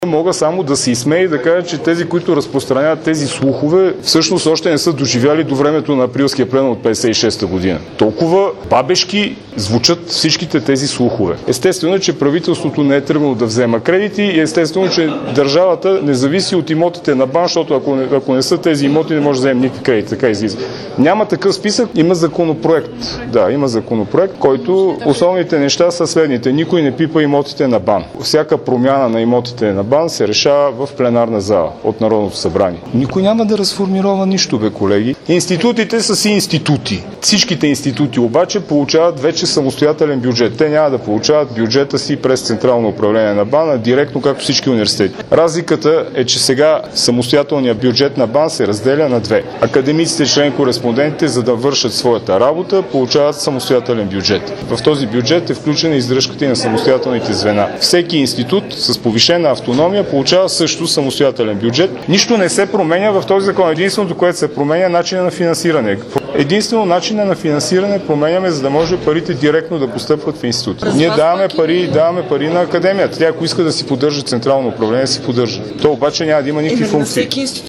Мога само да се изсмея и да кажа, че тези, които разпространяват тези слухове, всъщност още не са доживяли до времето на априлския пленум от 56-та година. Толкова бабешки звучат всичките тези слухове. Естествено, че правителството не е тръгнало да взема кредити и естествено, че държавата не зависи от имотите на БАН, защото ако не са тези имоти, не може да вземе никакви кредити. Така излиза. Няма такъв списък, има законопроект. Да, има законопроект, който основните неща са следните. Никой не пипа имотите на БАН. Всяка промяна на имотите на БАН се решава в пленарна зала от Народното събрание. Никой няма да разформирова нищо, бе, колеги. Институтите са си институти. Всичките институти обаче получават вече самостоятелен бюджет. Те няма да получават бюджета си през Централно управление на БАН, а директно както всички университети. Разликата е, че сега самостоятелният бюджет на БАН се разделя на две. Академиците, член-кореспондентите, за да вършат своята работа, получават самостоятелен бюджет. В този бюджет е включена издръжката и на самостоятелните звена. Всеки институт с повишена автономия получава също самостоятелен бюджет. Нищо не се променя в този закон. Единственото, което се променя, е начина на финансиране. Единствено начина на финансиране променяме, за да може парите директно да постъпват в института. Ние даваме пари на академията. Тя, ако иска да си поддържа централно управление, си поддържа. То обаче няма да има никакви функции.